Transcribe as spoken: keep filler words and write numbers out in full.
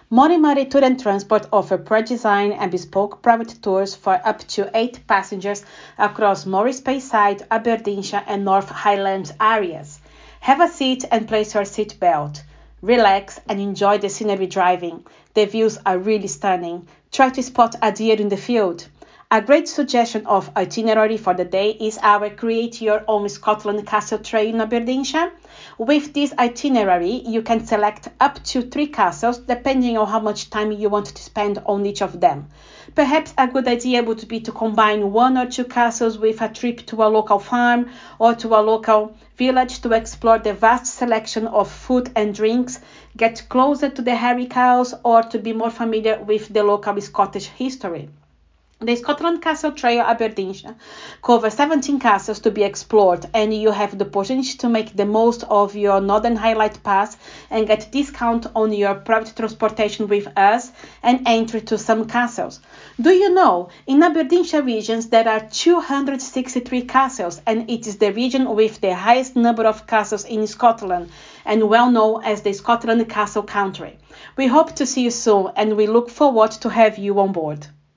Mori Mori Tour and Transport offer pre-designed and bespoke private tours for up to eight passengers across Moray Speyside, Aberdeenshire and North Highlands areas. Have a seat and place your seatbelt. Relax and enjoy the scenery driving. The views are really stunning. Try to spot a deer in the field. A great suggestion of itinerary for the day is our Create Your Own Scotland Castle Trail in Aberdeenshire. With this itinerary, you can select up to three castles depending on how much time you want to spend on each of them. Perhaps a good idea would be to combine one or two castles with a trip to a local farm or to a local village to explore the vast selection of food and drinks, get closer to the hairy cows, or to be more familiar with the local Scottish history. The Scotland Castle Trail Aberdeenshire covers seventeen castles to be explored, and you have the opportunity to make the most of your Northern Highlight Pass and get discount on your private transportation with us and entry to some castles. Do you know, in Aberdeenshire regions there are two hundred sixty-three castles, and it is the region with the highest number of castles in Scotland and well known as the Scotland Castle Country. We hope to see you soon, and we look forward to have you on board.